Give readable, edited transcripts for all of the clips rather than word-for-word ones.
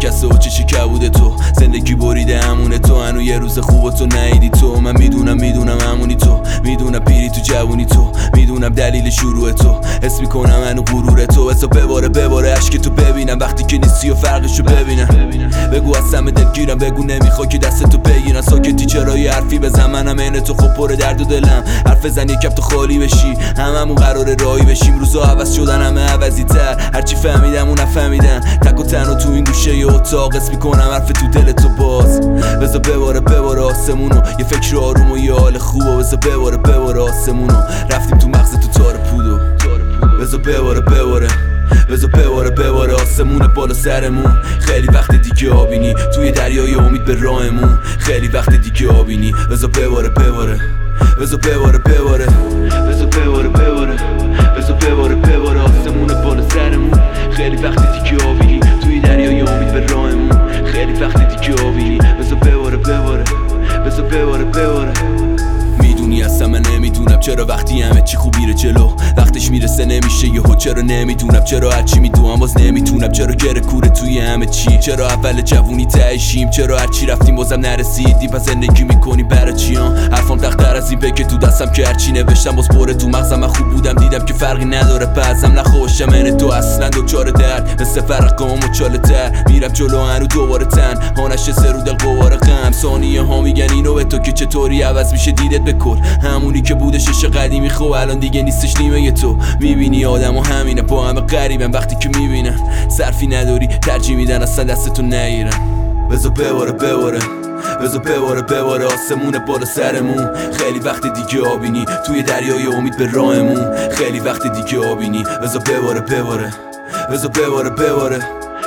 شکسته و چشی کبود تو، زندگی بریده همونه تو، هنو یه روز خوب تو نیدی تو. من میدونم همونی تو، میدونم پیری تو جوونی تو، میدونم دلیل شروع تو، حس میکنم هنو غرور تو. بذار بباره عشق تو ببینم وقتی که نیستی و فرقشو ببینم. بگو از سم دلگیرم، بگو نمیخوای که دست تو بگیرم. ساکتی چرا یه حرفی بزن، منم عین تو خب پر درد و دلم. حرف بزن یکم تو خالی بشی، هممون قراره راهی بشیم. روزا عوض شدن همه عوضی تر، هرچی فهمیدم اون نفهمیدم. تک و تنها تو این گوشه ی اتاق حس میکنم حرف تو دل تو باز. بذار بباره آسمونو، یه فکر آروم و یه حال خوبه. بذار بباره آسمونو، رفتیم تو مغز تو تار پودو. بذار بباره آسمون بالا سرمون. خیلی وقت دیگه آبینی توی دریای امید به راهمون. خیلی وقت دیگه آبینی. بذار بباره آسمون بالا سرمون. خیلی وقت دیگه آبینی توی دریای امید به راهمون. خیلی وقت دیگه آبینی. بذار بباره. میدونی اصلا من نمیدونم چرا وقتی همه چی خوب میره جلو وقتش میرسه نمیشه یهو. چرا نمیدونم چرا هرچی میدونم باز نمیتونم. چرا گره کوره توی همه چی، چرا اول جوونی تهشیم، چرا هرچی رفتیم بازم نرسیدیم. پس زندگی میکنیم برای چیان؟ حرفام تختر از این بگه تو دستم که هرچی نوشتم باز پره تو مغزم. من خوب بودم دیدم که فرقی نداره، بعضم نخوشم این تو اصلا دوچار درد مثل فرقام و چاله تر. میرم جلو هنو دوباره تن هانش سه رو دل قوار غم. ثانیه ها میگن اینو به تو که چطوری عوض میشه دیدت بکن. همونی که بودش عشق قدیمی خب الان دیگه نیستش نیمه تو. میبینی آدم و همینه با همه غریبن، وقتی که میبینن صرفی نداری ترجیح میدن اصلا دستتو نگیرن. بذار بباره آسمون بالا سرمون. خیلی وقت دیگه آبینی توی دریای امید به راهمون. خیلی وقت دیگه آبینی. بذار بباره.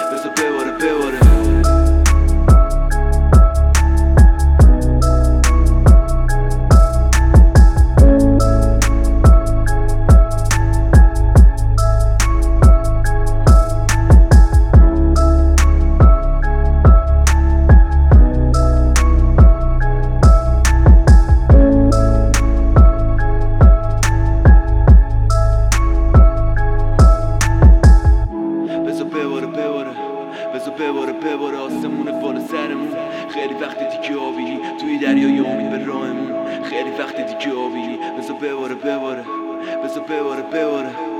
بباره آسمون بالا سرمون. خیلی وقت دیگه آبینی توی دریای امید به راهمون. خیلی وقت دیگه آبینی. بذار بباره